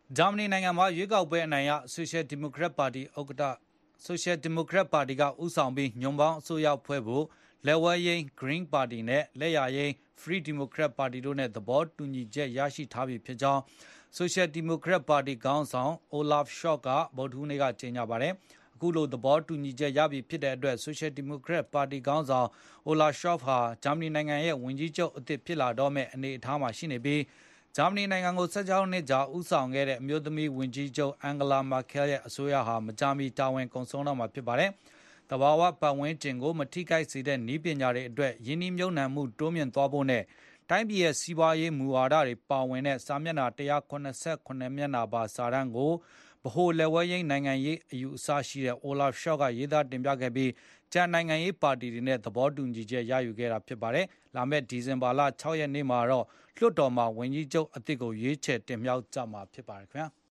ဂျာမနီနိုင်ငံမှာရွေးကောက်ပွဲအနိုင်ရဆိုရှယ်ဒီမိုကရက်ပါတီဥက္ကဋ္ဌဆိုရှယ်ဒီမိုကရက်ပါတီကဦးဆောင်ပြီးညွန့်ပေါင်းအစိုးရဖွဲ့ဖို့လက်ဝဲယိမ်း Green ပါတီနဲ့လက်ယာယိမ်း Free Democrat ပါတီတို့နဲ့သဘောတူညီချက်ရရှိထားပြီဖြစ်ကြောင်းဆိုရှယ်ဒီမိုကရက်ပါတီခေါင်းဆောင် Olaf Scholz ကဗုဒ္ဓဟူးနေ့ကကြေညာပါတယ်။အခုလိုသဘောတူညီချက်ရပြီဖြစ်တဲ့အတွက်ဆိုရှယ်ဒီမိုကရက်ပါတီခေါင်းဆောင် Olaf Scholz ဟာဂျာမနီနိုင်ငံရဲ့ဝန်ကြီးချုပ်အသစ်ဖြစ်လာတော့မယ့်အနေအထားမှာရှိနေပြီးဂျာမနီနိုင်ငံကို16နှစ်ကြာဦးဆောင်ခဲ့တဲ့အမျိုးသမီးဝန်ကြီးချုပ်အန်ဂလာမာကဲလ်ရဲ့အစိုးရဟာမကြာမီတာဝန်ကုန်ဆုံးတော့မှာဖြစ်ပါတယ်။တဘာဝပတ်ဝန်းကျင်ကိုမထိခိုက်စေတဲ့နည်းပညာတွေအတွက်ယင်းနှိမ့်ညံ့မှုတိုးမြင့်သွားဖို့နဲ့တိုင်းပြည်ရဲ့စီးပွားရေးမူဝါဒတွေပါဝင်တဲ့စာမျက်နှာ189မျက်နှာပါစာတမ်းကိုဗဟိုလက်ဝဲယိမ်းနိုင်ငံရေးအယူအဆရှိတဲ့ Olaf Scholz ကရေးသားတင်ပြခဲ့ပြီးကျန်နိုင်ငံရေးပါတီတွေနဲ့သဘောတူညီချက်ရယူခဲ့တာဖြစ်ပါတယ်။လာမယ့်ဒီဇင်ဘာလ6ရက်နေ့မှာတော့လွှတ်တော်မှာဝန်ကြီးချုပ်အသစ်ကိုရွေးချယ်တင်မြှောက်ကြမှာဖြစ်ပါတယ်ခင်ဗျာ။